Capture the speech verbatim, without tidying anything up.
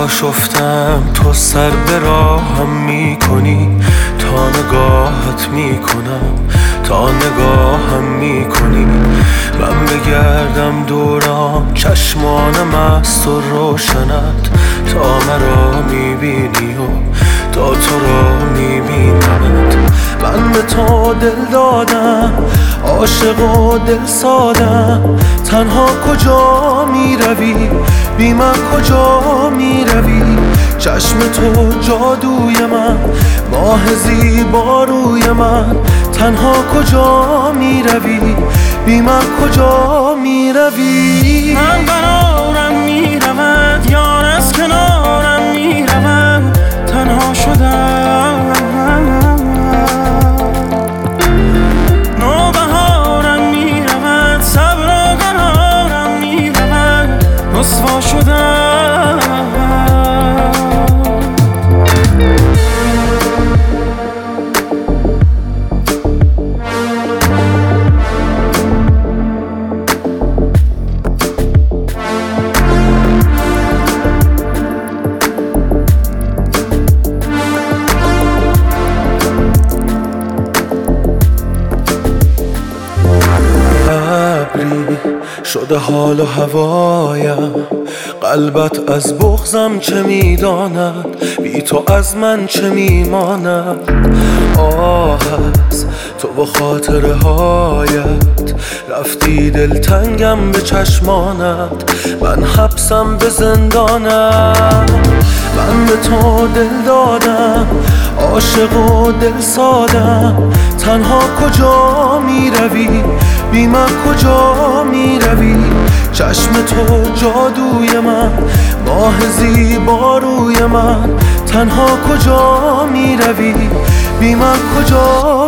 آشفتم تو سر به راهم میکنی، تا نگاهت میکنم تا نگاهم میکنی. من بگردم دورم چشمانم است و روشنت، تا مرا میبینی و تا تو را میبینمت. من به تو دل دادم، عاشق و دل سادم. تنها کجا میروی، بی من کجا میروی؟ چشم تو جادوی من، ماه زیبا روی من. تنها کجا میروی، بی من کجا میروی؟ من قرارم میرود، یار از کنارم میرود. تنها شدم، نوبهارم میرود، صبر و قرارم میرود. رسوا شدم. شده حال و هوایم، قلبت از بغضم چه میداند؟ بی تو از من چه میماند؟ آه از تو و خاطره هایت، رفتی دلتنگم به چشمانت. من حبسم به زندانم. من به تو دل دادم، عاشق و دل سادم. تنها کجا میروی، بی من کجا میروی؟ چشم تو جادوی من، ماه زیبا روی من. تنها کجا میروی، بی من کجا